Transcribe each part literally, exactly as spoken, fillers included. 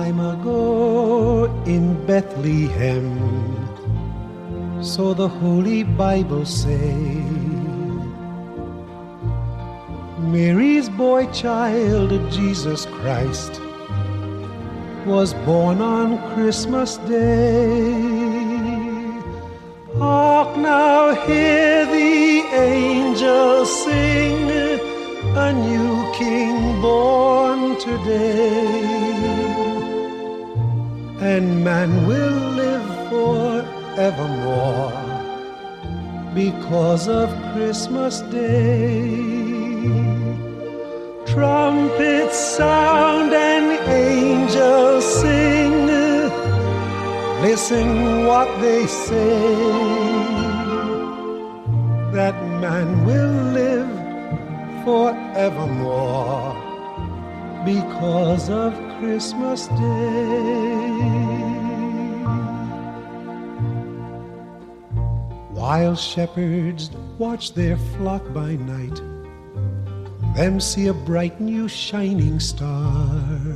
time ago in Bethlehem, so the Holy Bible say, Mary's boy child, Jesus Christ, was born on Christmas Day. Hark now, hear the angels sing, a new King born today, and man will live forevermore because of Christmas Day. Trumpets sound and angels sing, listen what they say, that man will live forevermore because of Christmas Day. While shepherds watch their flock by night, them see a bright new shining star,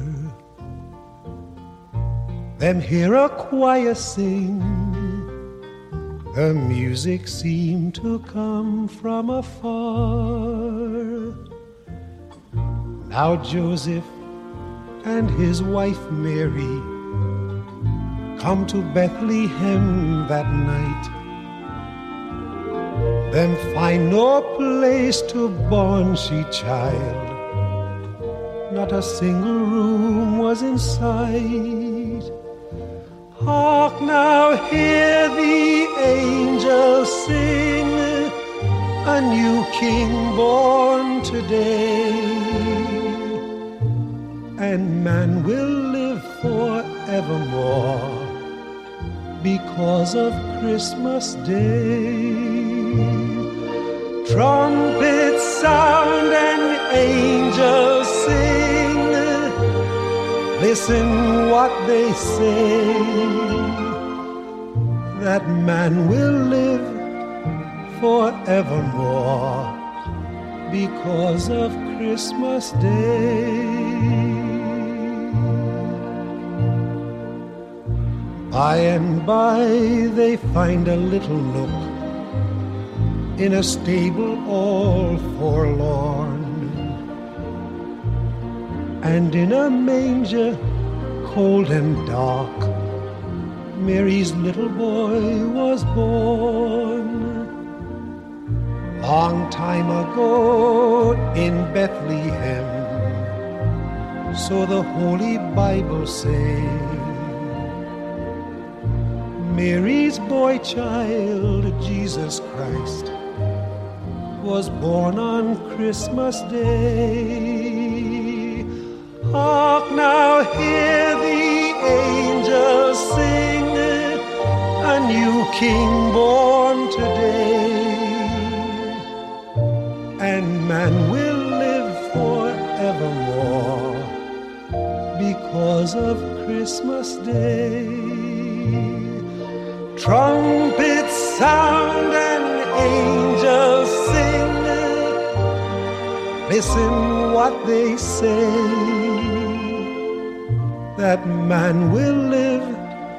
them hear a choir sing, the music seemed to come from afar. Now Joseph and his wife Mary come to Bethlehem that night, them find no place to born she child, not a single room was in sight. Hark now, hear the angels sing, a new King born today, and man will live forevermore because of Christmas Day. Trumpets sound and angels sing, listen what they say, that man will live forevermore because of Christmas Day. By and by they find a little nook in a stable all forlorn, and in a manger cold and dark Mary's little boy was born. Long time ago in Bethlehem, so the Holy Bible say, Mary's boy child, Jesus Christ, was born on Christmas Day. Hark now, hear the angels sing, a new King born today, and man will live forevermore because of Christmas Day. Trumpets sound and angels sing, listen what they say, that man will live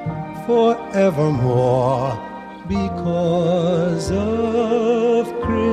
forevermore because of Christmas.